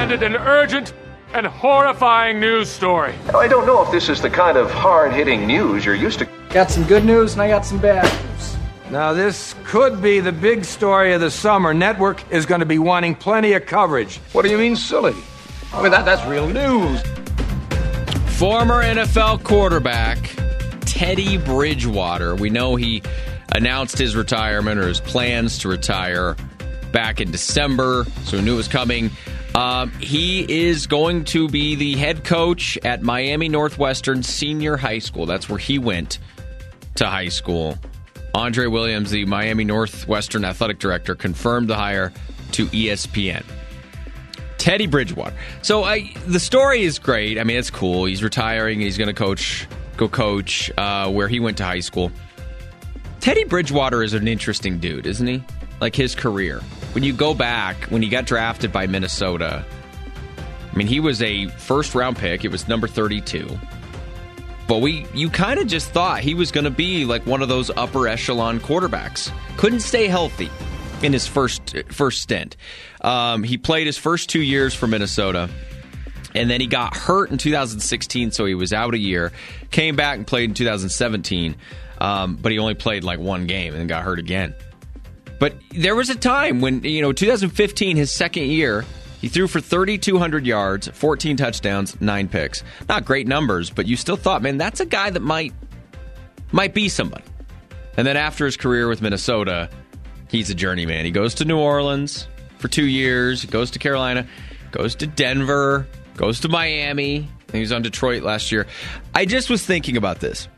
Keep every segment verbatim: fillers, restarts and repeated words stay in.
presented an urgent and horrifying news story. Now, I don't know if this is the kind of hard-hitting news you're used to. Got some good news and I got some bad news. Now, this could be the big story of the summer. Network is going to be wanting plenty of coverage. What do you mean, silly? I mean, that, that's real news. Former N F L quarterback Teddy Bridgewater. We know he announced his retirement or his plans to retire back in December, so we knew it was coming. Um, he is going to be the head coach at Miami Northwestern Senior High School. That's where he went to high school. Andre Williams, the Miami Northwestern athletic director, confirmed the hire to E S P N. Teddy Bridgewater. So I, the story is great. I mean, it's cool. He's retiring. He's going to coach, go coach uh, where he went to high school. Teddy Bridgewater is an interesting dude, isn't he? Like his career. When you go back, when he got drafted by Minnesota, I mean, he was a first-round pick. It was number thirty-two. But we, you kind of just thought he was going to be like one of those upper echelon quarterbacks. Couldn't stay healthy in his first first stint. Um, he played his first two years for Minnesota, and then he got hurt in two thousand sixteen, so he was out a year. Came back and played in two thousand seventeen, um, but he only played like one game and then got hurt again. But there was a time when, you know, two thousand fifteen, his second year, he threw for thirty-two hundred yards, fourteen touchdowns, nine picks. Not great numbers, but you still thought, man, that's a guy that might might be somebody. And then after his career with Minnesota, he's a journeyman. He goes to New Orleans for two years, goes to Carolina, goes to Denver, goes to Miami, and he was on Detroit last year. I just was thinking about this.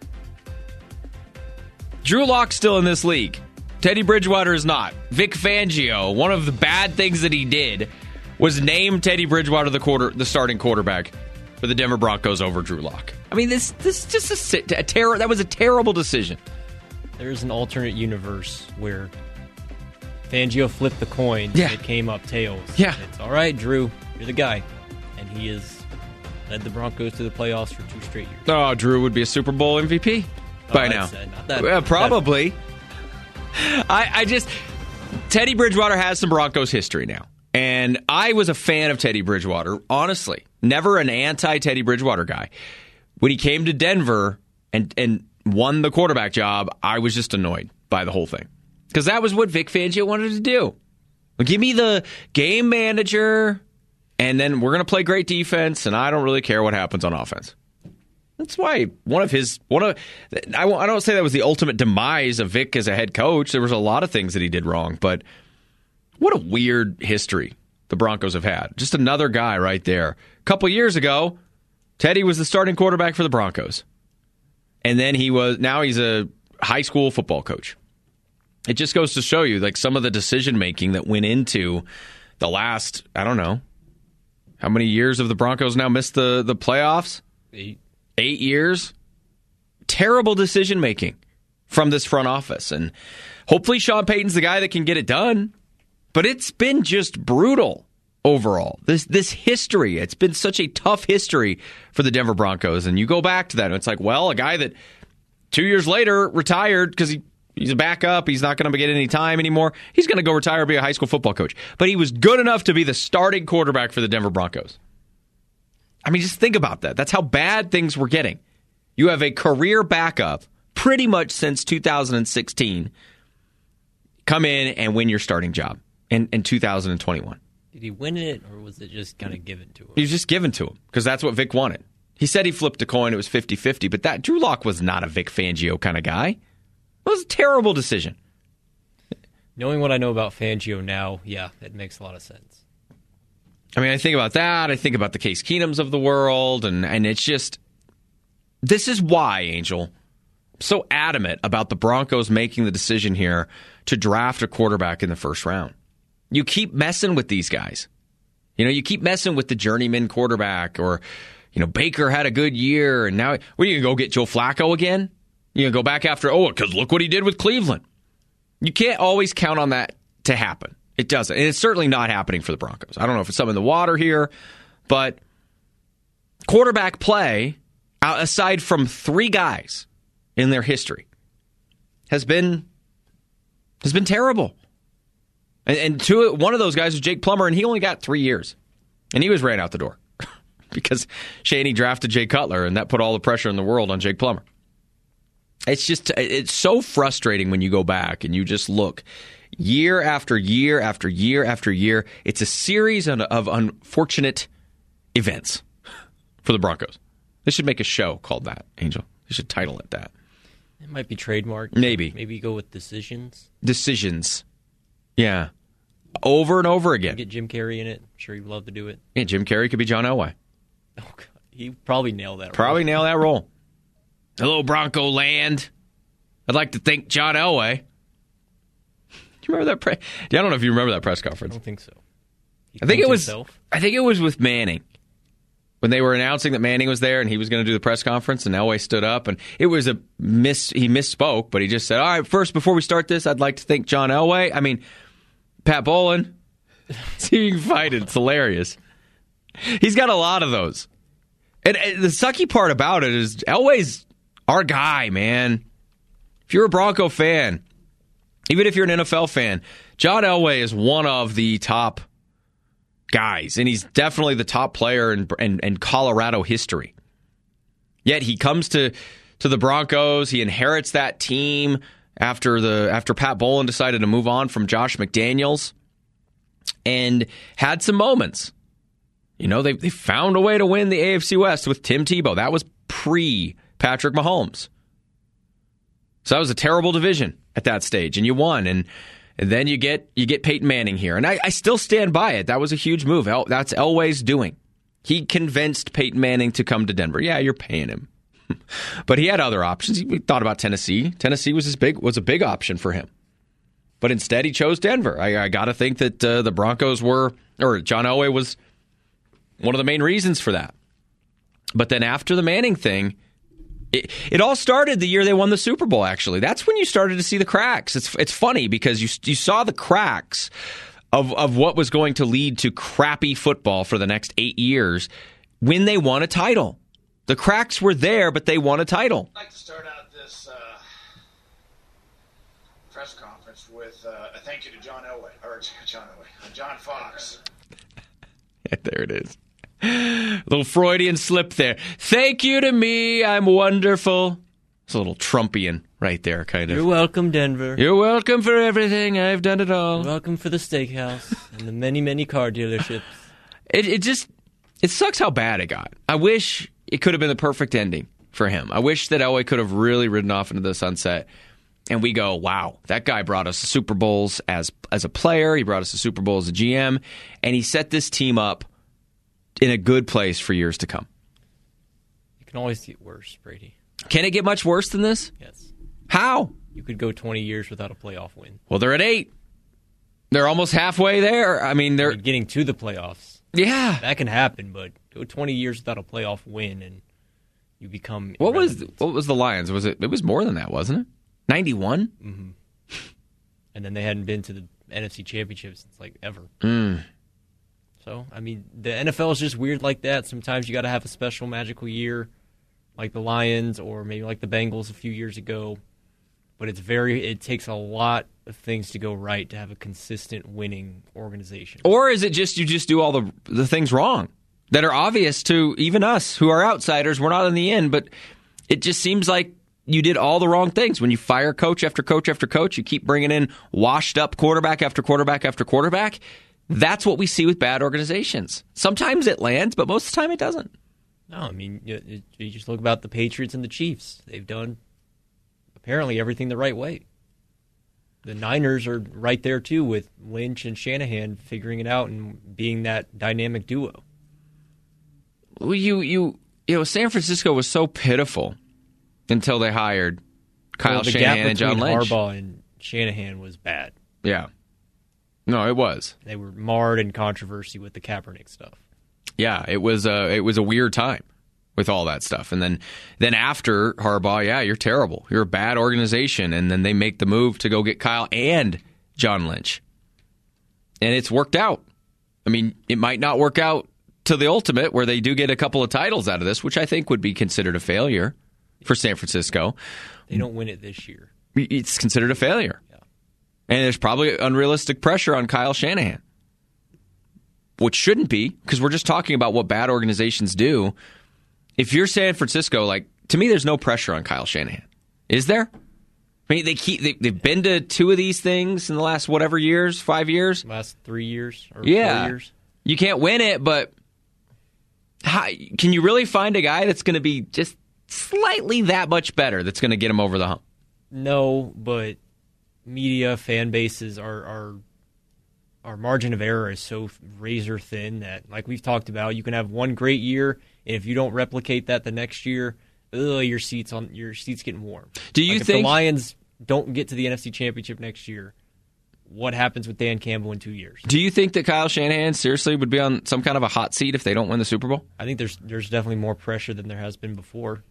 Drew Lock's still in this league. Teddy Bridgewater is not. Vic Fangio, one of the bad things that he did was name Teddy Bridgewater the quarter, the starting quarterback for the Denver Broncos over Drew Lock. I mean, this this is just a, a terror. That was a terrible decision. There's an alternate universe where Fangio flipped the coin yeah. and it came up tails. Yeah. It's all right, Drew, you're the guy. And he has led the Broncos to the playoffs for two straight years. Oh, Drew would be a Super Bowl M V P by oh, now. Uh, not that, well, not probably. That. I, I just... Teddy Bridgewater has some Broncos history now. And I was a fan of Teddy Bridgewater, honestly. Never an anti-Teddy Bridgewater guy. When he came to Denver and, and won the quarterback job, I was just annoyed by the whole thing. Because that was what Vic Fangio wanted to do. Well, give me the game manager, and then we're going to play great defense, and I don't really care what happens on offense. That's why one of his one of I, I don't say that was the ultimate demise of Vic as a head coach. There was a lot of things that he did wrong, but what a weird history the Broncos have had. Just another guy right there. A couple years ago, Teddy was the starting quarterback for the Broncos, and then he was now he's a high school football coach. It just goes to show you like some of the decision making that went into the last I don't know how many years have the Broncos now missed the the playoffs. Eight. Eight years. Terrible decision making from this front office. And hopefully Sean Payton's the guy that can get it done. But it's been just brutal overall. This this history, it's been such a tough history for the Denver Broncos. And you go back to that, and it's like, well, a guy that two years later retired because he, he's a backup, he's not going to get any time anymore. He's going to go retire and be a high school football coach. But he was good enough to be the starting quarterback for the Denver Broncos. I mean, just think about that. That's how bad things were getting. You have a career backup pretty much since two thousand sixteen come in and win your starting job in, in two thousand twenty-one. Did he win it, or was it just kind of given to him? He was just given to him because that's what Vic wanted. He said he flipped a coin. It was fifty-fifty, but that Drew Lock was not a Vic Fangio kind of guy. It was a terrible decision. Knowing what I know about Fangio now, yeah, it makes a lot of sense. I mean, I think about that. I think about the Case Keenums of the world, and, and it's just, this is why, Angel, I'm so adamant about the Broncos making the decision here to draft a quarterback in the first round. You keep messing with these guys. You know, you keep messing with the journeyman quarterback, or, you know, Baker had a good year, and now, what, are you going to go get Joe Flacco again? You going to go back after, oh, because look what he did with Cleveland. You can't always count on that to happen. It doesn't. And it's certainly not happening for the Broncos. I don't know if it's something in the water here, but quarterback play, aside from three guys in their history, has been has been terrible. And, and two, one of those guys was Jake Plummer, and he only got three years. And he was ran out the door because Shaney drafted Jay Cutler, and that put all the pressure in the world on Jake Plummer. It's just, it's so frustrating when you go back and you just look year after year after year after year. It's a series of unfortunate events for the Broncos. They should make a show called that, Angel. They should title it that. It might be trademarked. Maybe. Maybe go with decisions. Decisions. Yeah. Over and over again. Get Jim Carrey in it. I'm sure he'd love to do it. Yeah, Jim Carrey could be John Elway. Oh, God. He probably nailed that Probably role. nail that role. Hello, Bronco Land. I'd like to thank John Elway. Do you remember that? Pre- I don't know if you remember that press I conference. don't think so. He I think it was. himself? I think it was with Manning when they were announcing that Manning was there and he was going to do the press conference, and Elway stood up, and it was a miss. He misspoke, but he just said, "All right, first before we start this, I'd like to thank John Elway." I mean, Pat Bowlen. See if you can find it. It's hilarious. He's got a lot of those. And, and the sucky part about it is Elway's our guy, man. If you're a Bronco fan, even if you're an N F L fan, John Elway is one of the top guys, and he's definitely the top player in, in, in Colorado history. Yet he comes to, to the Broncos. He inherits that team after the after Pat Bowlen decided to move on from Josh McDaniels, and had some moments. You know, they they found a way to win the A F C West with Tim Tebow. That was pre-Patrick Mahomes. So that was a terrible division at that stage, and you won. And, and then you get you get Peyton Manning here. And I, I still stand by it. That was a huge move. El, that's Elway's doing. He convinced Peyton Manning to come to Denver. Yeah, you're paying him. But he had other options. He thought about Tennessee. Tennessee was his big was a big option for him. But instead, he chose Denver. I, I got to think that uh, the Broncos were, or John Elway was one of the main reasons for that. But then after the Manning thing, it, it all started the year they won the Super Bowl, actually. That's when you started to see the cracks. It's it's funny because you you saw the cracks of, of what was going to lead to crappy football for the next eight years when they won a title. The cracks were there, but they won a title. I'd like to start out this uh, press conference with uh, a thank you to John Elway, or John Elway, uh, John Fox. There it is. A little Freudian slip there. Thank you to me. I'm wonderful. It's a little Trumpian right there, kind of. You're welcome, Denver. You're welcome for everything. I've done it all. You're welcome for the steakhouse and the many, many car dealerships. It, it just, it sucks how bad it got. I wish it could have been the perfect ending for him. I wish that Elway could have really ridden off into the sunset. And we go, wow, that guy brought us the Super Bowls as as a player. He brought us the Super Bowl as a G M. And he set this team up in a good place for years to come. It can always get worse, Brady. Can it get much worse than this? Yes. How? You could go twenty years without a playoff win. Well, they're at eight. They're almost halfway there. I mean, they're I mean, getting to the playoffs. Yeah. That can happen, but go twenty years without a playoff win and you become What was irrelevant. what was the Lions? Was it it was more than that, wasn't it? ninety-one? Mm-hmm. And then they hadn't been to the N F C Championship since like ever. Mm. So, I mean, the N F L is just weird like that. Sometimes you got to have a special magical year like the Lions or maybe like the Bengals a few years ago. But it's very it takes a lot of things to go right to have a consistent winning organization. Or is it just you just do all the the things wrong that are obvious to even us who are outsiders? We're not in the end, but it just seems like you did all the wrong things. When you fire coach after coach after coach, you keep bringing in washed up quarterback after quarterback after quarterback. That's what we see with bad organizations. Sometimes it lands, but most of the time it doesn't. No, I mean, you, you just look about the Patriots and the Chiefs. They've done apparently everything the right way. The Niners are right there, too, with Lynch and Shanahan figuring it out and being that dynamic duo. Well, you, you, you know, San Francisco was so pitiful until they hired Kyle well, the Shanahan gap and John between Lynch. Harbaugh and Shanahan was bad. Yeah. No, it was. They were marred in controversy with the Kaepernick stuff. Yeah, it was a it was a weird time with all that stuff. And then then after Harbaugh, yeah, you're terrible. You're a bad organization. And then they make the move to go get Kyle and John Lynch. And it's worked out. I mean, it might not work out to the ultimate where they do get a couple of titles out of this, which I think would be considered a failure for San Francisco. They don't win it this year. It's considered a failure. Yeah. And there's probably unrealistic pressure on Kyle Shanahan. which shouldn't be, because we're just talking about what bad organizations do. If you're San Francisco, like, to me, there's no pressure on Kyle Shanahan. Is there? I mean, they keep they, they've been to two of these things in the last whatever years, five years, last three years or yeah. four years. You can't win it, but how, can you really find a guy that's going to be just slightly that much better that's going to get him over the hump? No, but media fan bases are are our margin of error is so razor thin that, like we've talked about, you can have one great year, and if you don't replicate that the next year, ugh, your seats on your seats getting warm. Do you like if think the Lions don't get to the N F C Championship next year, what happens with Dan Campbell in two years? Do you think that Kyle Shanahan seriously would be on some kind of a hot seat if they don't win the Super Bowl? I think there's there's definitely more pressure than there has been before.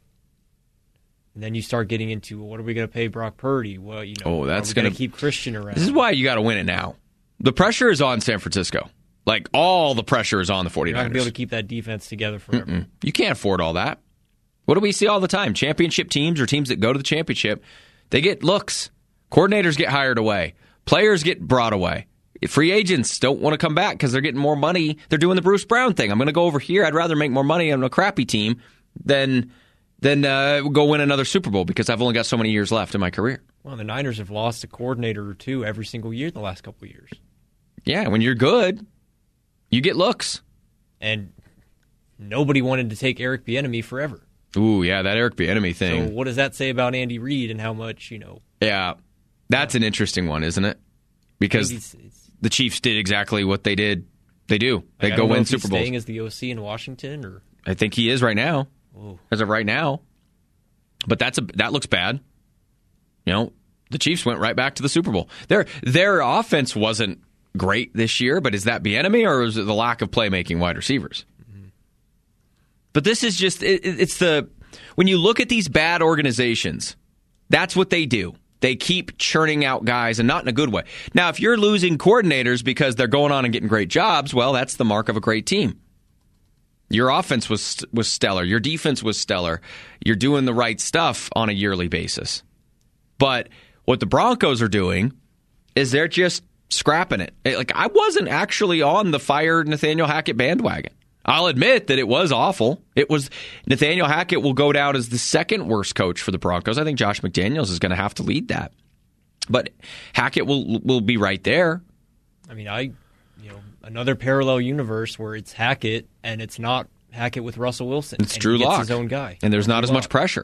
And then you start getting into, well, what are we going to pay Brock Purdy? Well, you know, oh, that's going to keep Christian around. This is why you got to win it now. The pressure is on San Francisco. Like, all the pressure is on the 49ers. You're not going to be able to keep that defense together forever. Mm-mm. You can't afford all that. What do we see all the time? Championship teams or teams that go to the championship, they get looks. Coordinators get hired away. Players get brought away. Free agents don't want to come back because they're getting more money. They're doing the Bruce Brown thing. I'm going to go over here. I'd rather make more money on a crappy team than, than uh, go win another Super Bowl because I've only got so many years left in my career. Well, the Niners have lost a coordinator or two every single year the last couple of years. Yeah, when you're good, you get looks. And nobody wanted to take Eric Bieniemy forever. Ooh, yeah, that Eric Bieniemy thing. So what does that say about Andy Reid and how much, you know? Yeah, that's an interesting one, isn't it? Because it's, it's, the Chiefs did exactly what they did. They do. They like, go win if Super he's Bowls. Staying as the O C in Washington, or I think he is right now. Whoa. As of right now. But that's a that looks bad. You know, the Chiefs went right back to the Super Bowl. Their their offense wasn't great this year, but is that Bieniemy or is it the lack of playmaking wide receivers? Mm-hmm. But this is just it, it's the when you look at these bad organizations, that's what they do. They keep churning out guys, and not in a good way. Now, if you're losing coordinators because they're going on and getting great jobs, well, that's the mark of a great team. Your offense was was stellar. Your defense was stellar. You're doing the right stuff on a yearly basis. But what the Broncos are doing is they're just scrapping it. Like, I wasn't actually on the fire Nathaniel Hackett bandwagon. I'll admit that it was awful. It was Nathaniel Hackett will go down as the second worst coach for the Broncos. I think Josh McDaniels is going to have to lead that. But Hackett will will be right there. I mean, I you know, another parallel universe where it's Hackett and it's not Hackett with Russell Wilson. It's and Drew he gets Lock. his own guy. And there's Drew not as Lock. much pressure.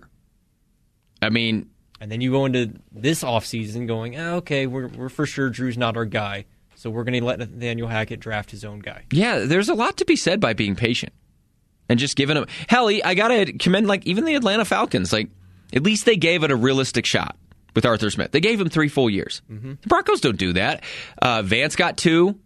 I mean, and then you go into this offseason going, oh, okay, we're we're for sure Drew's not our guy. So we're going to let Nathaniel Hackett draft his own guy. Yeah, there's a lot to be said by being patient and just giving him. Hell, I got to commend, like, even the Atlanta Falcons. Like, at least they gave it a realistic shot with Arthur Smith. They gave him three full years. Mm-hmm. The Broncos don't do that. Uh, Vance got two.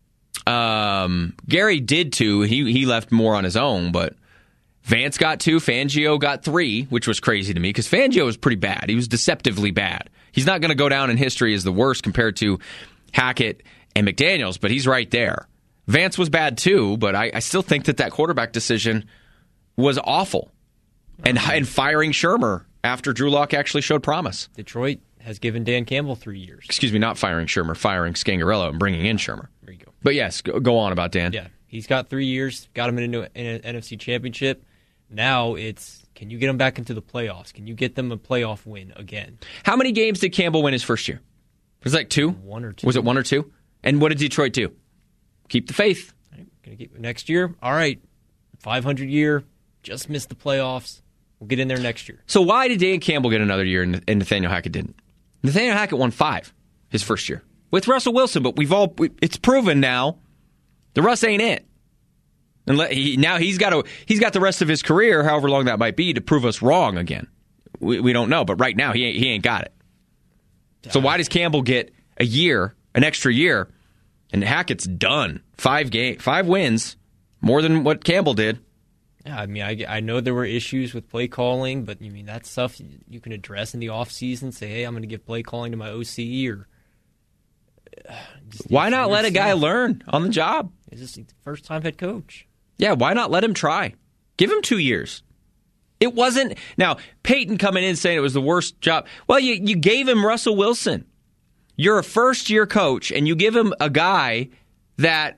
Um, Gary did two. He he left more on his own, but Vance got two. Fangio got three, which was crazy to me because Fangio was pretty bad. He was deceptively bad. He's not going to go down in history as the worst compared to Hackett and McDaniels, but he's right there. Vance was bad too, but I, I still think that that quarterback decision was awful. And, and firing Shermer after Drew Lock actually showed promise. Detroit has given Dan Campbell three years. Excuse me, not firing Shermer, firing Scangarello and bringing in Shermer. There you go. But yes, go, go on about Dan. Yeah, he's got three years, got him into an N F C Championship. Now it's, can you get them back into the playoffs? Can you get them a playoff win again? How many games did Campbell win his first year? Was it like two? One or two. Was it one or two? And what did Detroit do? Keep the faith. Right, gonna keep next year. All right, five hundred year. Just missed the playoffs. We'll get in there next year. So why did Dan Campbell get another year and Nathaniel Hackett didn't? Nathaniel Hackett won five his first year with Russell Wilson, but we've all it's proven now the Russ ain't it. And let, he, now he's got to he's got the rest of his career, however long that might be, to prove us wrong again. We, we don't know, but right now he ain't, he ain't got it. So why does Campbell get a year, an extra year, and Hackett's done? Five game, five wins, more than what Campbell did. Yeah, I mean, I, I know there were issues with play calling, but you mean that's stuff you can address in the offseason. Say, hey, I'm going to give play calling to my O C, or uh, why not let a guy stuff. learn on the job? He's just the first time head coach. Yeah, why not let him try? Give him two years. It wasn't now Peyton coming in saying it was the worst job. Well, you you gave him Russell Wilson. You're a first year coach, and you give him a guy that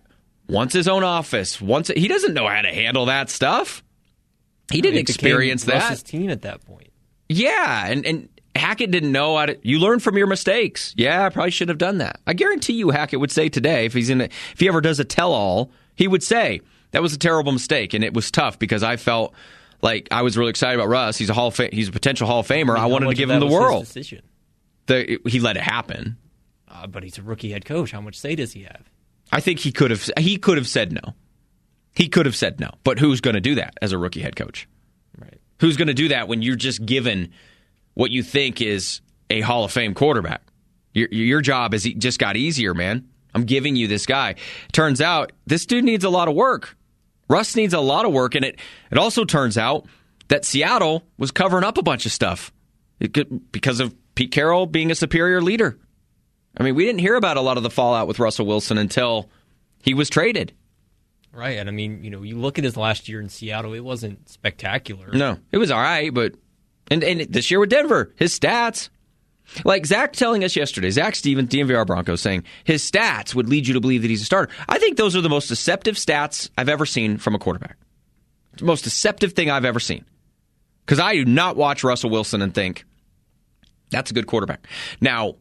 wants his own office. Wants he doesn't know how to handle that stuff. He didn't experience that. Russ's team at that point. Yeah, and, and Hackett didn't know how to. You learn from your mistakes. Yeah, I probably should have done that. I guarantee you, Hackett would say today, if he's in, a, if he ever does a tell-all, he would say that was a terrible mistake, and it was tough because I felt like I was really excited about Russ. He's a Hall of Fa- he's a potential Hall of Famer. I, mean, I wanted to give him the world. The, he let it happen. Uh, but he's a rookie head coach. How much say does he have? I think he could have. He could have said no. He could have said no. But who's going to do that as a rookie head coach? Right. Who's going to do that when you're just given what you think is a Hall of Fame quarterback? Your, your job is just got easier, man. I'm giving you this guy. Turns out this dude needs a lot of work. Russ needs a lot of work, and it it also turns out that Seattle was covering up a bunch of stuff it could, because of Pete Carroll being a superior leader. I mean, we didn't hear about a lot of the fallout with Russell Wilson until he was traded. Right, and I mean, you know, you look at his last year in Seattle, it wasn't spectacular. No, it was all right, but and, and this year with Denver, his stats, like Zach telling us yesterday, Zach Stevens, D M V R Broncos, saying his stats would lead you to believe that he's a starter. I think those are the most deceptive stats I've ever seen from a quarterback. The most deceptive thing I've ever seen. Because I do not watch Russell Wilson and think, that's a good quarterback. Now,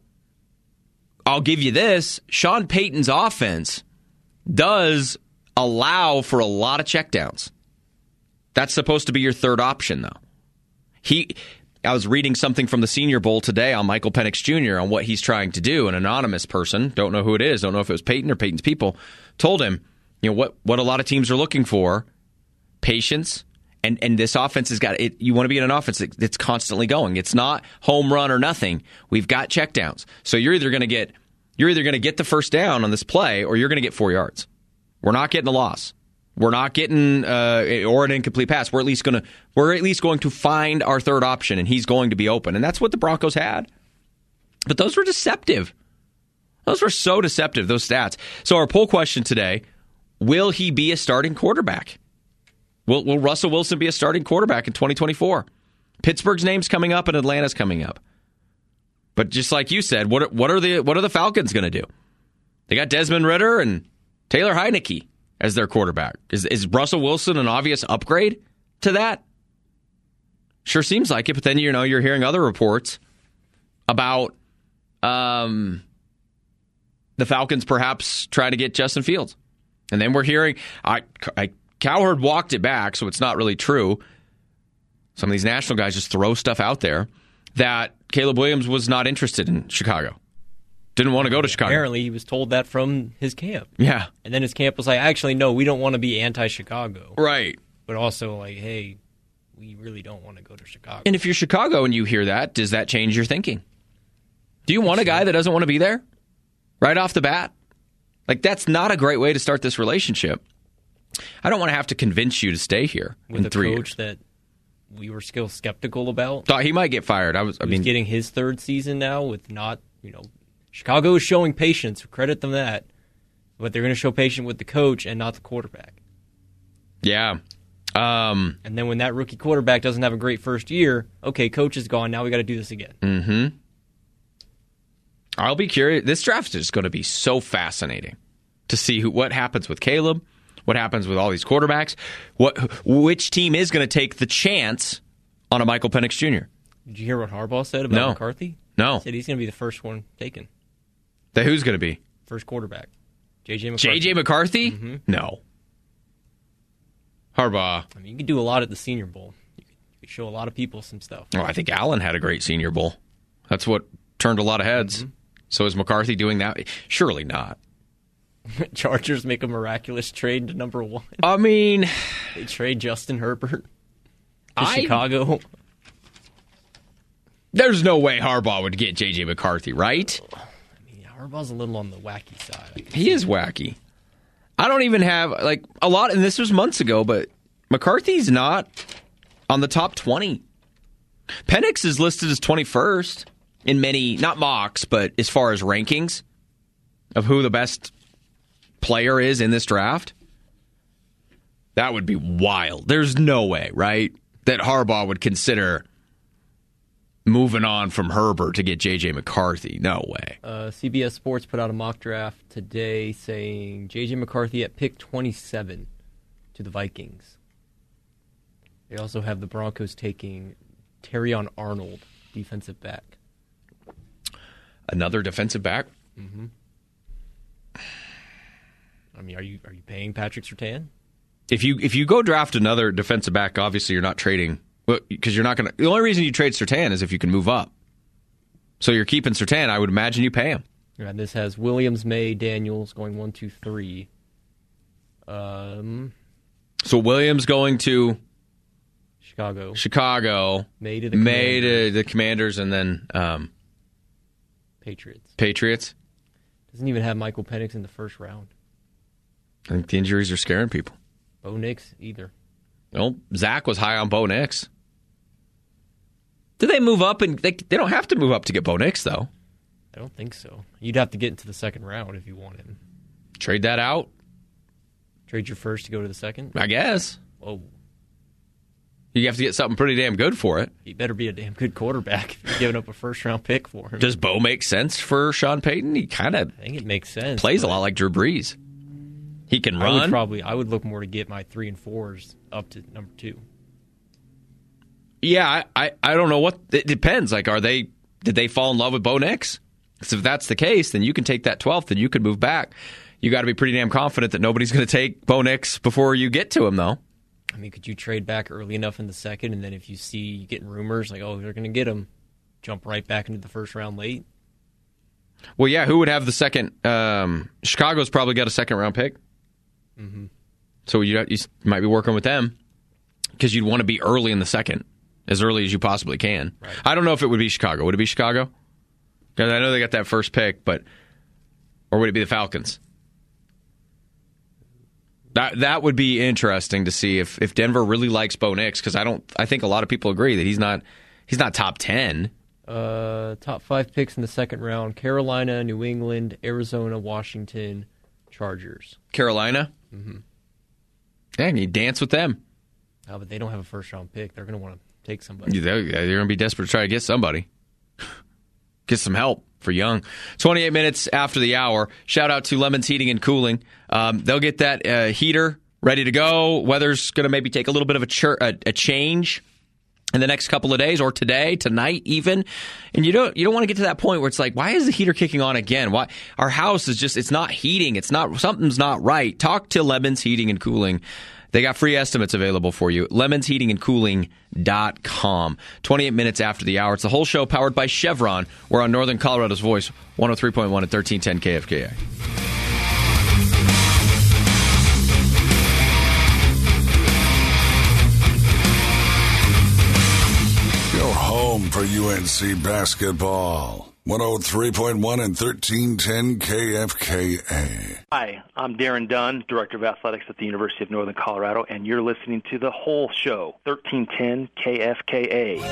I'll give you this. Sean Payton's offense does allow for a lot of checkdowns. That's supposed to be your third option, though. He, I was reading something from the Senior Bowl today on Michael Penix Junior on what he's trying to do. An anonymous person, don't know who it is, don't know if it was Peyton or Peyton's people, told him, you know, what, what a lot of teams are looking for, patience, and, and this offense has got it. You want to be in an offense that's constantly going. It's not home run or nothing. We've got checkdowns. So you're either going to get you're either going to get the first down on this play or you're going to get four yards. We're not getting a loss. We're not getting uh, or an incomplete pass. We're at least going to we're at least going to find our third option, and he's going to be open. And that's what the Broncos had. But those were deceptive. Those were so deceptive, those stats. So our poll question today, will he be a starting quarterback? Will, will Russell Wilson be a starting quarterback in twenty twenty-four? Pittsburgh's name's coming up and Atlanta's coming up. But just like you said, what, what are the what are the Falcons going to do? They got Desmond Ridder and Taylor Heineke as their quarterback. Is, is Russell Wilson an obvious upgrade to that? Sure seems like it, but then you know you're hearing other reports about um, the Falcons perhaps try to get Justin Fields. And then we're hearing, I, I Cowherd walked it back, so it's not really true. Some of these national guys just throw stuff out there that Caleb Williams was not interested in Chicago. Didn't want to go to Chicago. Apparently, he was told that from his camp. Yeah. And then his camp was like, actually, no, we don't want to be anti-Chicago. Right. But also, like, hey, we really don't want to go to Chicago. And if you're Chicago and you hear that, does that change your thinking? Do you want a guy that doesn't want to be there? Right off the bat? Like, that's not a great way to start this relationship. I don't want to have to convince you to stay here with in a three coach years. that we were still skeptical about. Thought he might get fired. I was. I He's mean, getting his third season now with not, you know, Chicago is showing patience. Credit them that, but they're going to show patience with the coach and not the quarterback. Yeah. Um, and then when that rookie quarterback doesn't have a great first year, okay, coach is gone. Now we got to do this again. Mm-hmm. I'll be curious. This draft is just going to be so fascinating to see who, what happens with Caleb, what happens with all these quarterbacks, what which team is going to take the chance on a Michael Penix Junior Did you hear what Harbaugh said about no. McCarthy? No. He said he's going to be the first one taken. The who's going to be? First quarterback. J J McCarthy. J J McCarthy? Mm-hmm. No. Harbaugh. I mean, you can do a lot at the Senior Bowl. You can, you can show a lot of people some stuff. Oh, I think Allen had a great Senior Bowl. That's what turned a lot of heads. Mm-hmm. So is McCarthy doing that? Surely not. Chargers make a miraculous trade to number one. I mean, they trade Justin Herbert to I, Chicago. There's no way Harbaugh would get J J McCarthy, right? I mean, Harbaugh's a little on the wacky side. He is wacky. I don't even have, like, a lot, and this was months ago, but McCarthy's not on the top twenty. Penix is listed as twenty-first in many, not mocks, but as far as rankings of who the best player is in this draft. That would be wild. There's no way, right, that Harbaugh would consider moving on from Herbert to get J J. McCarthy. No way. Uh, C B S Sports put out a mock draft today saying J J. McCarthy at pick twenty-seven to the Vikings. They also have the Broncos taking Terrion Arnold, defensive back. Another defensive back? Mm-hmm. I mean, are you are you paying Patrick Surtain? If you if you go draft another defensive back, obviously you're not trading, because you're not going to. The only reason you trade Surtain is if you can move up. So you're keeping Surtain. I would imagine you pay him. Yeah, this has Williams, May, Daniels going one, two, three. Um, so Williams going to Chicago. Chicago. May to the May Commanders. to the Commanders, and then um, Patriots. Patriots. Doesn't even have Michael Penix in the first round. I think the injuries are scaring people. Bo Nix either. Well, Zach was high on Bo Nix. Did they move up? And they, they don't have to move up to get Bo Nix, though. I don't think so. You'd have to get into the second round if you want him. Trade that out? Trade your first to go to the second? I guess. Whoa. You have to get something pretty damn good for it. He better be a damn good quarterback if you're giving up a first-round pick for him. Does Bo make sense for Sean Payton? He kind of I think it makes sense. plays a lot like Drew Brees. He can I run. would probably, I would look more to get my three and fours up to number two. Yeah, I, I, I don't know what. It depends. Like, are they? Did they fall in love with Bo Nix? Because if that's the case, then you can take that twelfth and you can move back. You got to be pretty damn confident that nobody's going to take Bo Nix before you get to him, though. I mean, could you trade back early enough in the second, and then if you see getting rumors like, oh, they're going to get him, jump right back into the first round late? Well, yeah. Who would have the second? Um, Chicago's probably got a second round pick. Mm-hmm. So you, you might be working with them because you'd want to be early in the second, as early as you possibly can. Right. I don't know if it would be Chicago. Would it be Chicago? Because I know they got that first pick, but or would it be the Falcons? That that would be interesting to see if, if Denver really likes Bo Nix, because I don't. I think a lot of people agree that he's not he's not top ten. Uh, top five picks in the second round: Carolina, New England, Arizona, Washington, Chargers. Carolina. Mm-hmm. Dang, you dance with them. Oh, but they don't have a first round pick. They're going to want to take somebody. They're, they're going to be desperate to try to get somebody. Get some help for Young. twenty-eight minutes after the hour. Shout out to Lemons Heating and Cooling. Um, they'll get that uh, heater ready to go. Weather's going to maybe take a little bit of a, chur- a, a change in the next couple of days, or today, tonight even. And you don't you don't want to get to that point where it's like, why is the heater kicking on again? Why our house is just, it's not heating. It's not, something's not right. Talk to Lemons Heating and Cooling. They got free estimates available for you. lemons heating and cooling dot com. twenty-eight minutes after the hour. It's the whole show powered by Chevron. We're on Northern Colorado's Voice, one oh three point one at thirteen ten K F K A. Your home for U N C basketball. one oh three point one and thirteen ten K F K A. Hi, I'm Darren Dunn, Director of Athletics at the University of Northern Colorado, and you're listening to The Whole Show, thirteen ten K F K A.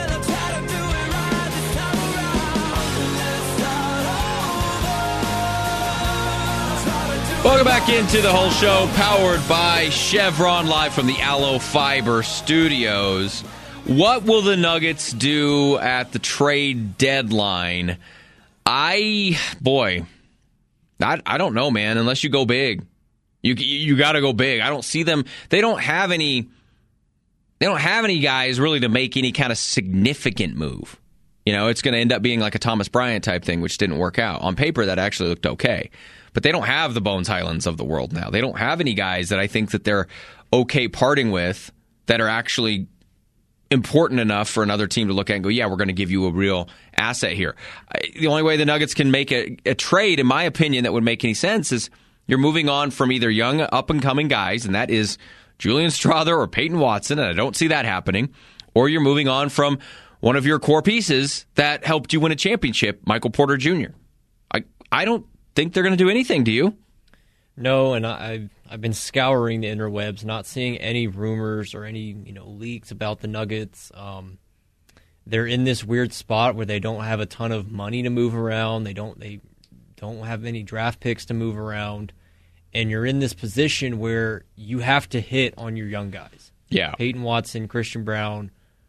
Welcome back into The Whole Show, powered by Chevron, live from the Allo Fiber Studios. What will the Nuggets do at the trade deadline? I, boy, I, I don't know, man, unless you go big. You you got to go big. I don't see them. They don't have any, they don't have any guys really to make any kind of significant move. You know, it's going to end up being like a Thomas Bryant type thing, which didn't work out. On paper, that actually looked okay. But they don't have the Bones Highlands of the world now. They don't have any guys that I think that they're okay parting with that are actually important enough for another team to look at and go, yeah, we're going to give you a real asset here. I, the only way the Nuggets can make a, a trade, in my opinion, that would make any sense is you're moving on from either young up-and-coming guys, and that is Julian Strawther or Peyton Watson, and I don't see that happening, or you're moving on from one of your core pieces that helped you win a championship, Michael Porter Junior I, I don't think they're going to do anything, do you? No, and I, I've I've been scouring the interwebs, not seeing any rumors or any you know leaks about the Nuggets. Um, they're in this weird spot where they don't have a ton of money to move around. They don't they don't have any draft picks to move around, and you're in this position where you have to hit on your young guys. Yeah, Peyton Watson, Christian Brown,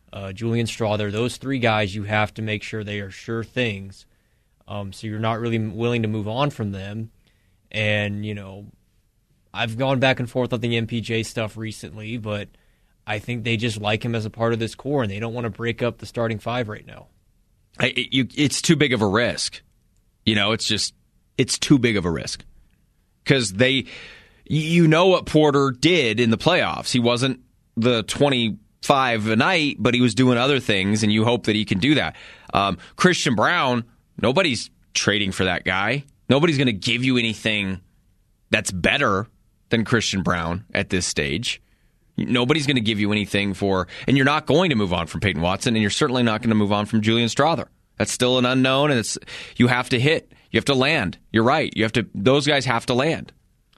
uh, Julian Strawther. Those three guys, you have to make sure they are sure things. Um, so you're not really willing to move on from them. And, you know, I've gone back and forth on the M P J stuff recently, but I think they just like him as a part of this core, and they don't want to break up the starting five right now. I, it, you, it's too big of a risk. You know, it's just, it's too big of a risk. Because they, you know what Porter did in the playoffs. He wasn't the twenty-five a night, but he was doing other things, and you hope that he can do that. Um, Christian Braun, nobody's trading for that guy. Nobody's going to give you anything that's better than Christian Braun at this stage. Nobody's going to give you anything for, and you're not going to move on from Peyton Watson, and you're certainly not going to move on from Julian Strawther. That's still an unknown, and it's you have to hit. You have to land. You're right. You have to. Those guys have to land.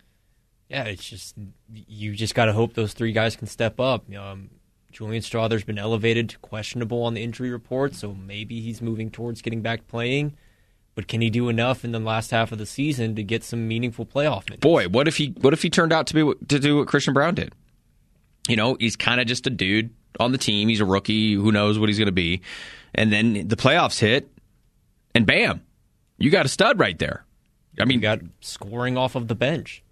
Yeah, it's just you just got to hope those three guys can step up. Um, Julian Strawther's been elevated to questionable on the injury report, so maybe he's moving towards getting back playing. But can he do enough in the last half of the season to get some meaningful playoff minutes? Boy, what if he what if he turned out to be to do what Christian Braun did? You know, he's kind of just a dude on the team. He's a rookie. Who knows what he's going to be? And then the playoffs hit, and bam, you got a stud right there. I mean, you got scoring off of the bench.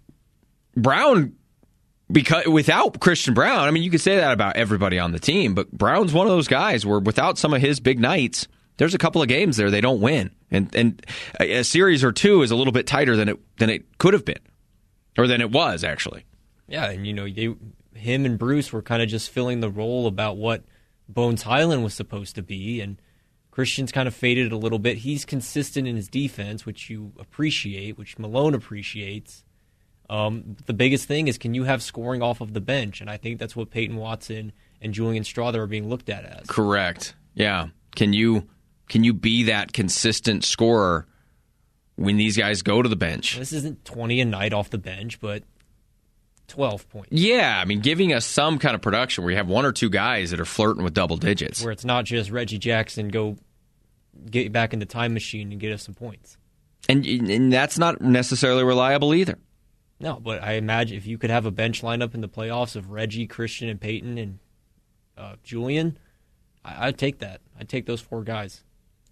Brown, because without Christian Braun, I mean, you could say that about everybody on the team, but Brown's one of those guys where without some of his big nights, there's a couple of games there they don't win, and and a series or two is a little bit tighter than it than it could have been, or than it was actually. Yeah, and you know, they, him and Bruce were kind of just filling the role about what Bones Highland was supposed to be, and Christian's kind of faded a little bit. He's consistent in his defense, which you appreciate, which Malone appreciates. Um, the biggest thing is, can you have scoring off of the bench? And I think that's what Peyton Watson and Julian Strawther are being looked at as. Correct. Yeah. Can you can you be that consistent scorer when these guys go to the bench? This isn't twenty a night off the bench, but twelve points. Yeah, I mean, giving us some kind of production where you have one or two guys that are flirting with double digits. Where it's not just Reggie Jackson, go get back in the time machine and get us some points. And, and that's not necessarily reliable either. No, but I imagine if you could have a bench lineup in the playoffs of Reggie, Christian, and Peyton, and uh, Julian, I, I'd take that. I'd take those four guys.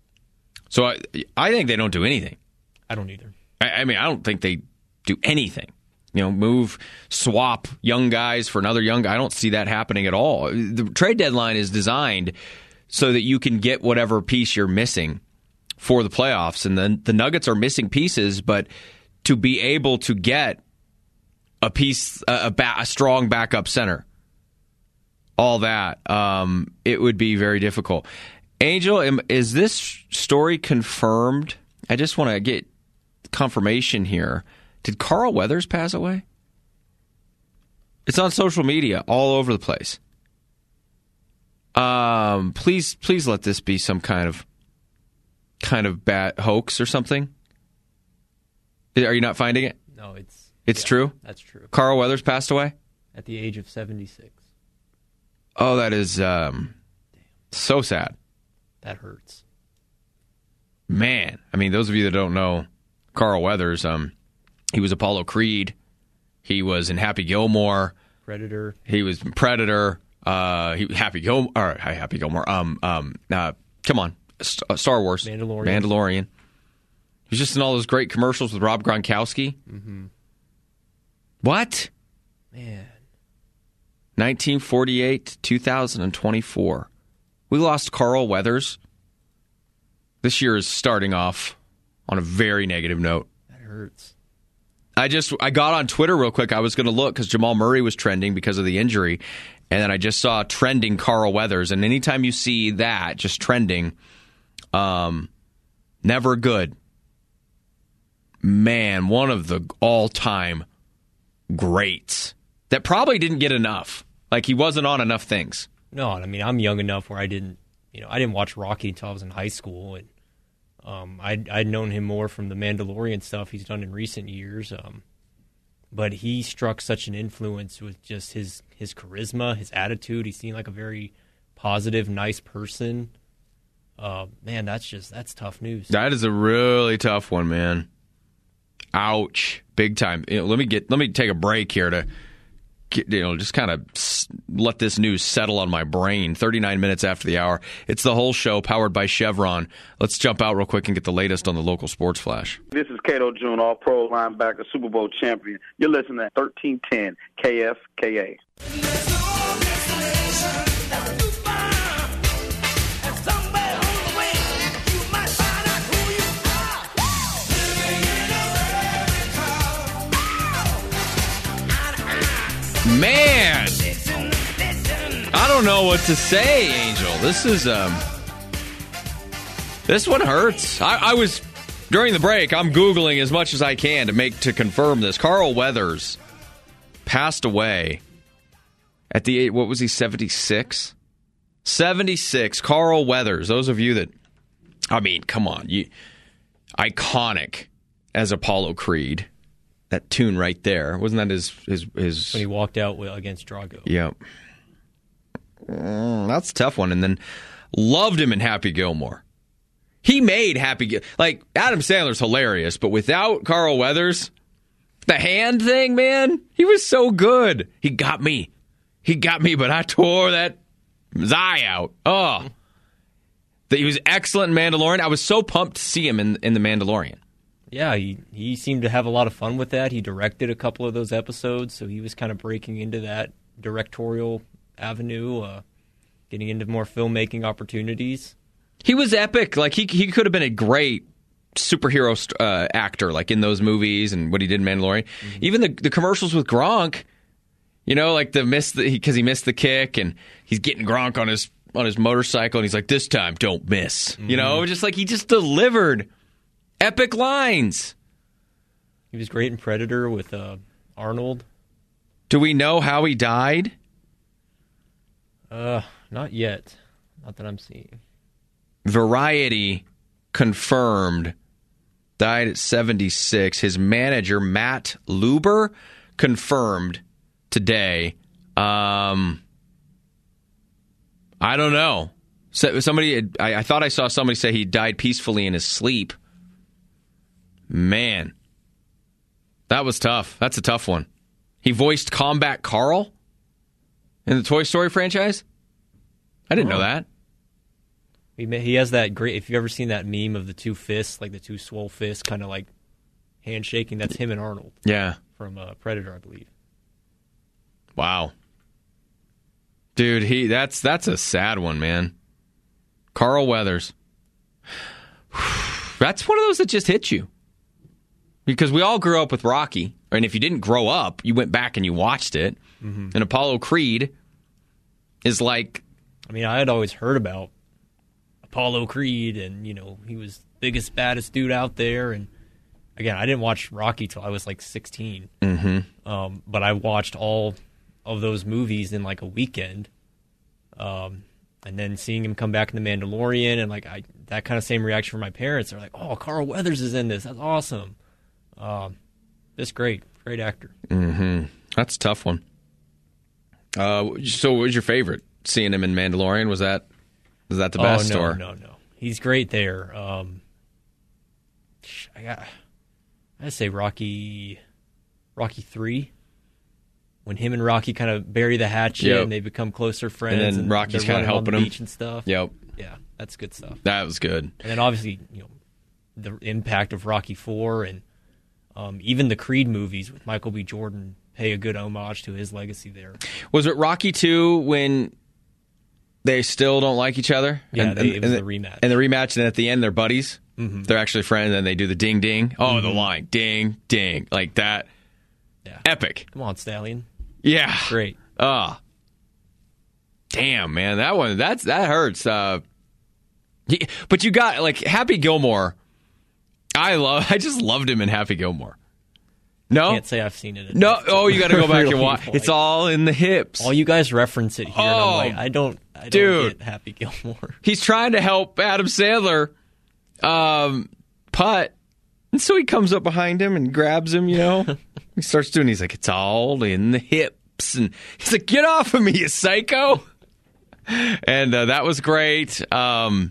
So I, I think they don't do anything. I don't either. I, I mean, I don't think they do anything. You know, move, swap young guys for another young guy. I don't see that happening at all. The trade deadline is designed so that you can get whatever piece you're missing for the playoffs. And then the Nuggets are missing pieces, but to be able to get a piece, a, a, ba- a strong backup center, all that, um, it would be very difficult. Angel, am, is this story confirmed? I just want to get confirmation here. Did Carl Weathers pass away? It's on social media all over the place. Um, please, please let this be some kind of kind of bad hoax or something. Are you not finding it? No, it's it's yeah, true. That's true. Carl Weathers passed away at the age of seventy-six. Oh, that is um, so sad. That hurts. Man, I mean, those of you that don't know Carl Weathers, um. He was Apollo Creed. He was in Happy Gilmore. Predator. He was in Predator. Uh, he Happy Gilmore. Or Happy Gilmore. Um, um. Uh, come on, Star Wars. Mandalorian. Mandalorian. He was just in all those great commercials with Rob Gronkowski. Mm-hmm. What? Man. nineteen forty-eight to two thousand twenty-four. We lost Carl Weathers. This year is starting off on a very negative note. That hurts. I just I got on Twitter real quick. I was going to look because Jamal Murray was trending because of the injury, and then I just saw trending Carl Weathers. And anytime you see that just trending, um, never good. Man, one of the all-time greats that probably didn't get enough. Like he wasn't on enough things. No, I mean I'm young enough where I didn't, you know, I didn't watch Rocky until I was in high school, and Um, I'd, I'd known him more from the Mandalorian stuff he's done in recent years, um, but he struck such an influence with just his, his charisma, his attitude. He seemed like a very positive, nice person. Uh, man, that's just that's tough news. That is a really tough one, man. Ouch, big time. You know, let me get let me take a break here to get, you know, just kind of let this news settle on my brain. thirty-nine minutes after the hour. It's the whole show powered by Chevron. Let's jump out real quick and get the latest on the local sports flash. This is Cato June, all-pro linebacker, Super Bowl champion. You're listening to thirteen ten K F K A. Man, I don't know what to say, Angel. This is um, this one hurts. I, I was during the break. I'm Googling as much as I can to make to confirm this. Carl Weathers passed away at the what was he seventy-six? seventy-six. Carl Weathers. Those of you that, I mean, come on, you iconic as Apollo Creed. That tune right there. Wasn't that his... his, his... When he walked out against Drago. Yep. Mm, that's a tough one. And then loved him in Happy Gilmore. He made Happy Gilmore... Like, Adam Sandler's hilarious, but without Carl Weathers, the hand thing, man, he was so good. He got me. He got me, but I tore that eye out. Oh. He was excellent in Mandalorian. I was so pumped to see him in, in The Mandalorian. Yeah, he, he seemed to have a lot of fun with that. He directed a couple of those episodes, so he was kind of breaking into that directorial avenue, uh, getting into more filmmaking opportunities. He was epic. Like, he he could have been a great superhero uh, actor, like in those movies and what he did in Mandalorian. Mm-hmm. Even the the commercials with Gronk, you know, like the miss because he, he missed the kick and he's getting Gronk on his on his motorcycle and he's like, this time don't miss. Mm-hmm. You know, just like he just delivered epic lines. He was great in Predator with uh, Arnold. Do we know how he died? Uh, not yet. Not that I'm seeing. Variety confirmed died at seventy-six. His manager, Matt Luber, confirmed today. Um, I don't know. So, somebody, had, I, I thought I saw somebody say he died peacefully in his sleep. Man, that was tough. That's a tough one. He voiced Combat Carl in the Toy Story franchise. I didn't oh. know that. He he has that great. If you've ever seen that meme of the two fists, like the two swole fists, kind of like handshaking, that's him and Arnold. Yeah, from uh, Predator, I believe. Wow, dude, he that's that's a sad one, man. Carl Weathers. That's one of those that just hit you. Because we all grew up with Rocky, and if you didn't grow up, you went back and you watched it. Mm-hmm. And Apollo Creed is like... I mean, I had always heard about Apollo Creed, and, you know, he was the biggest, baddest dude out there. And, again, I didn't watch Rocky till I was, like, sixteen. Mm-hmm. Um, but I watched all of those movies in, like, a weekend. Um, and then seeing him come back in The Mandalorian, and, like, I, that kind of same reaction from my parents. They're like, oh, Carl Weathers is in this. That's awesome. Um, this great, great actor. Mm-hmm. That's a tough one. Uh, so, what was your favorite? Seeing him in Mandalorian, was that was that the best? Oh no, or? no, no. He's great there. Um, I got, I gotta say Rocky, Rocky three. When him and Rocky kind of bury the hatchet yep. and they become closer friends, and then and Rocky's kind of helping on the him beach and stuff. Yep. Yeah, that's good stuff. That was good. And then obviously, you know, the impact of Rocky four and. Um, even the Creed movies with Michael B. Jordan pay a good homage to his legacy there. Was it Rocky two when they still don't like each other? Yeah, and, they, and, it was and the rematch. And the rematch, and at the end, they're buddies. Mm-hmm. They're actually friends, and they do the ding ding. Oh, mm-hmm. the line. Ding, ding. Like that. Yeah. Epic. Come on, Stallion. Yeah. Great. Oh. Damn, man. That one, that's, that hurts. Uh, but you got, like, Happy Gilmore. I love. I just loved him in Happy Gilmore. No, I can't say I've seen it. No, oh, you got to go back really and watch. Like, it's all in the hips. All you guys reference it here. Oh, and I'm like, I don't. I don't dude, get Happy Gilmore. He's trying to help Adam Sandler um, putt, and so he comes up behind him and grabs him. You know, he starts doing. He's like, it's all in the hips, and he's like, get off of me, you psycho. And uh, that was great. Um,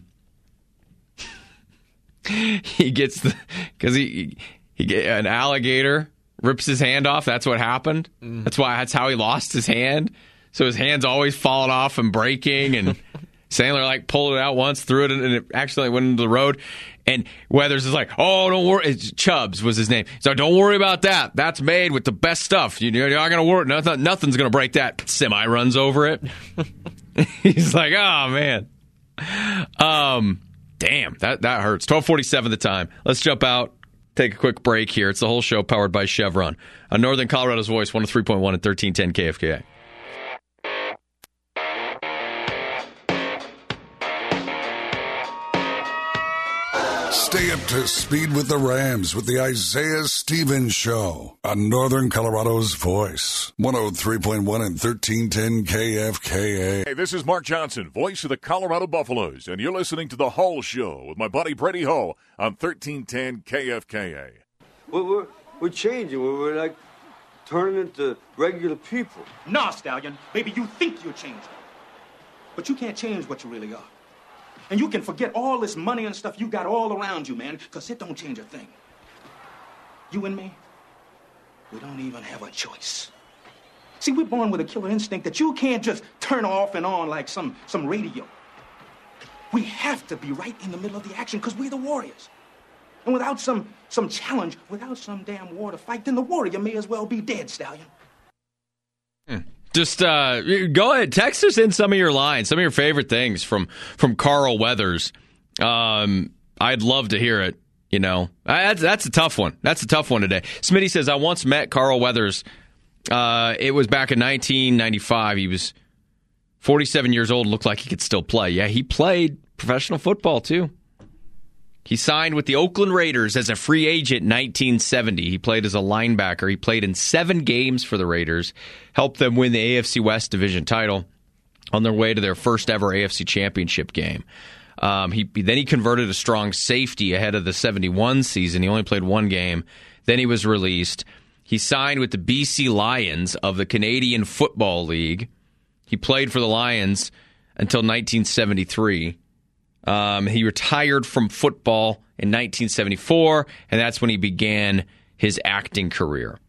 he gets the because he he get an alligator rips his hand off. That's what happened. Mm. That's why. That's how he lost his hand. So his hand's always falling off and breaking. And Sandler like pulled it out once, threw it, and it actually went into the road. And Weathers is like, "Oh, don't worry." It's Chubbs was his name. So don't worry about that. That's made with the best stuff. You're not gonna worry. Nothing, nothing's gonna break that. Semi runs over it. He's like, "Oh man." Um, damn, that that hurts. twelve forty-seven the time. Let's jump out. Take a quick break here. It's the whole show powered by Chevron. On Northern Colorado's Voice, one oh three point one and thirteen ten K F K A. Stay up to speed with the Rams with the Isaiah Stevens Show on Northern Colorado's Voice, one oh three point one and thirteen ten K F K A. Hey, this is Mark Johnson, voice of the Colorado Buffaloes, and you're listening to The Hull Show with my buddy Brady Hull on thirteen ten K F K A. Well, we're, we're changing. We're, we're like turning into regular people. Nah, Stallion. Baby, you think you're changing. But you can't change what you really are. And you can forget all this money and stuff you got all around you, man, because it don't change a thing. You and me, we don't even have a choice. See, we're born with a killer instinct that you can't just turn off and on like some, some radio. We have to be right in the middle of the action because we're the warriors. And without some, some challenge, without some damn war to fight, then the warrior may as well be dead, Stallion. Hmm. Just uh, go ahead, text us in some of your lines, some of your favorite things from from Carl Weathers. Um, I'd love to hear it. You know, that's, that's a tough one. That's a tough one today. Smitty says, I once met Carl Weathers. Uh, it was back in nineteen ninety-five. He was forty-seven years old, looked like he could still play. Yeah, he played professional football, too. He signed with the Oakland Raiders as a free agent in nineteen seventy. He played as a linebacker. He played in seven games for the Raiders, helped them win the A F C West division title on their way to their first ever A F C championship game. Um, he Then he converted a strong safety ahead of the seventy-one season. He only played one game. Then he was released. He signed with the B C Lions of the Canadian Football League. He played for the Lions until nineteen seventy-three. Um, he retired from football in nineteen seventy-four, and that's when he began his acting career.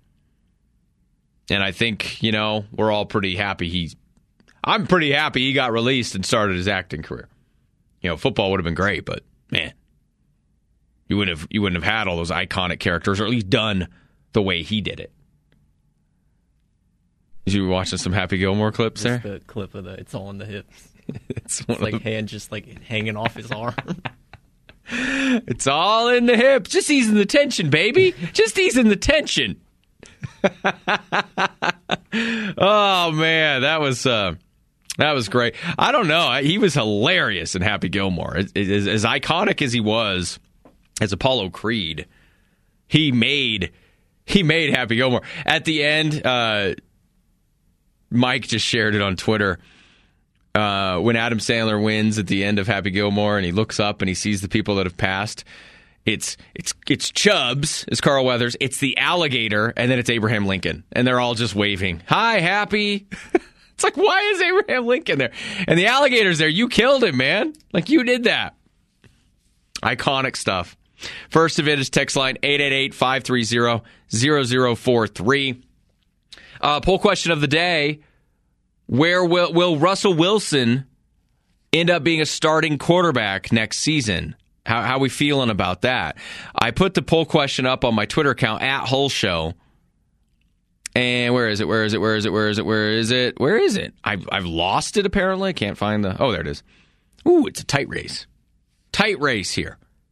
And I think, you know, we're all pretty happy he... I'm pretty happy he got released and started his acting career. You know, football would have been great, but, man, you wouldn't have, you wouldn't have had all those iconic characters, or at least done the way he did it. You were watching some Happy Gilmore clips there? Just the clip of the It's All in the Hips. It's, it's like hand just like hanging off his arm. It's all in the hips. Just easing the tension, baby. Just easing the tension. Oh man, that was uh, that was great. I don't know. He was hilarious in Happy Gilmore. As, as, as iconic as he was as Apollo Creed, he made he made Happy Gilmore. At the end, uh, Mike just shared it on Twitter. Uh, when Adam Sandler wins at the end of Happy Gilmore and he looks up and he sees the people that have passed, it's it's it's Chubbs, it's Carl Weathers, it's the alligator, and then it's Abraham Lincoln. And they're all just waving. Hi, Happy. It's like, why is Abraham Lincoln there? And the alligator's there. You killed him, man. Like, you did that. Iconic stuff. First of it is text line eight eight eight, five three zero, zero zero four three. Uh, poll question of the day. Where will, will Russell Wilson end up being a starting quarterback next season? How how we feeling about that? I put the poll question up on my Twitter account at Hull Show. And where is it? Where is it? Where is it? Where is it? Where is it? Where is it? I've I've lost it apparently. I can't find the. Oh, there it is. Ooh, it's a tight race. Tight race here.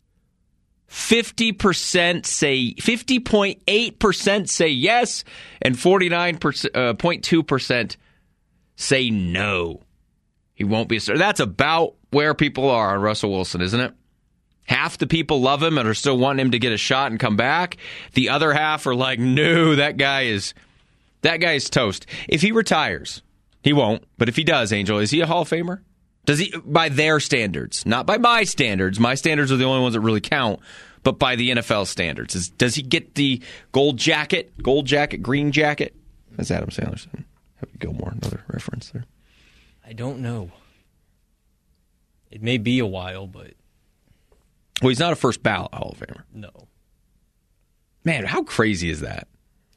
fifty percent say fifty point eight percent say yes, and forty-nine point two percent say no. He won't be a starter. That's about where people are on Russell Wilson, isn't it? Half the people love him and are still wanting him to get a shot and come back. The other half are like, no, that guy is that guy is toast. If he retires, he won't. But if he does, Angel, is he a Hall of Famer? Does he, by their standards, not by my standards. My standards are the only ones that really count. But by the N F L standards, is, does he get the gold jacket, gold jacket, green jacket? As Adam Sandler said. Happy Gilmore, another reference there. I don't know. It may be a while, but... Well, he's not a first ballot Hall of Famer. No. Man, how crazy is that?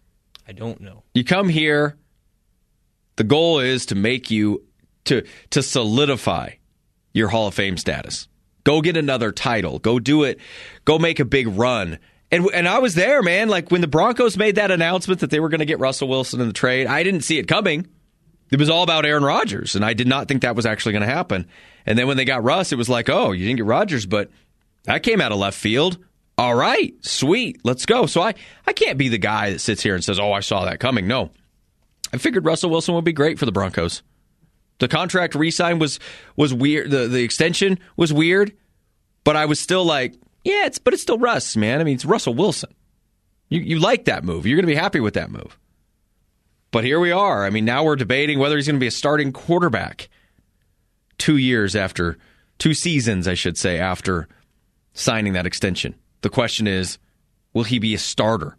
I don't know. You come here, the goal is to make you, to to solidify your Hall of Fame status. Go get another title. Go do it. Go make a big run. And and I was there, man. Like when the Broncos made that announcement that they were going to get Russell Wilson in the trade, I didn't see it coming. It was all about Aaron Rodgers, and I did not think that was actually going to happen. And then when they got Russ, it was like, oh, you didn't get Rodgers, but that came out of left field. All right, sweet, let's go. So I, I can't be the guy that sits here and says, oh, I saw that coming. No. I figured Russell Wilson would be great for the Broncos. The contract re-sign was was weird. The, the extension was weird, but I was still like, yeah, it's but it's still Russ, man. I mean, it's Russell Wilson. You you like that move. You're going to be happy with that move. But here we are. I mean, now we're debating whether he's going to be a starting quarterback two years after, two seasons, I should say, after signing that extension. The question is, will he be a starter?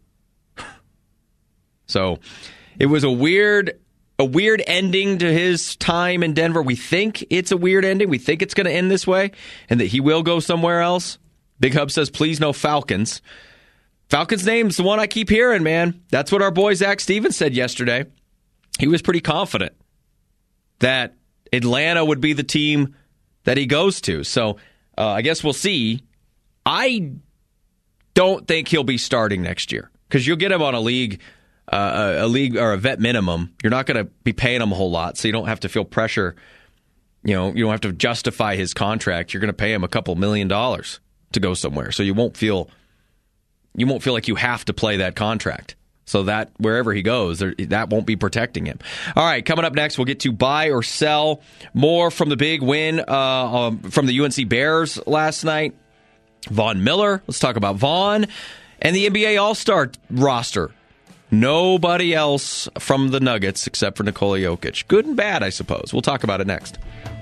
So it was a weird, a weird ending to his time in Denver. We think it's a weird ending. We think it's going to end this way and that he will go somewhere else. Big Hub says, please no Falcons. Falcons' name's the one I keep hearing, man. That's what our boy Zach Stevens said yesterday. He was pretty confident that Atlanta would be the team that he goes to. So uh, I guess we'll see. I don't think he'll be starting next year because you'll get him on a league, uh, a league or a vet minimum. You're not going to be paying him a whole lot, so you don't have to feel pressure. You know, you don't have to justify his contract. You're going to pay him a couple million dollars to go somewhere, so you won't feel you won't feel like you have to play that contract. So that wherever he goes, there, that won't be protecting him. All right, coming up next, we'll get to buy or sell. More from the big win uh, um, from the U N C Bears last night. Von Miller. Let's talk about Von and the N B A All-Star roster. Nobody else from the Nuggets except for Nikola Jokic. Good and bad, I suppose. We'll talk about it next.